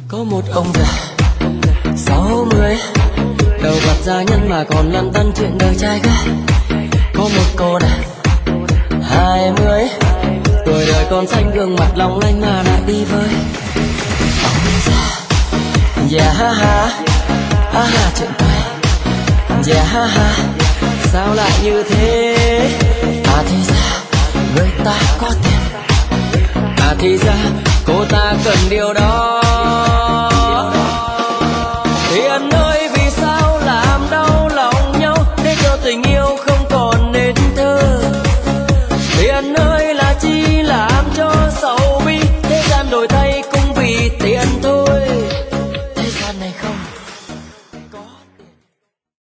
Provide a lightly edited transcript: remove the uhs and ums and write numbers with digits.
Có một ông già 60, đầu bạc gia nhân mà còn lăn tăn chuyện đời trai gái. Có một cô nàng 20, tuổi đời còn xanh, gương mặt long lanh mà lại đi với ông già. Yeah ha ha chuyện cười. Yeah ha ha, sao lại như thế? À thì ra người ta có tiền, à thì ra cô ta cần điều đó.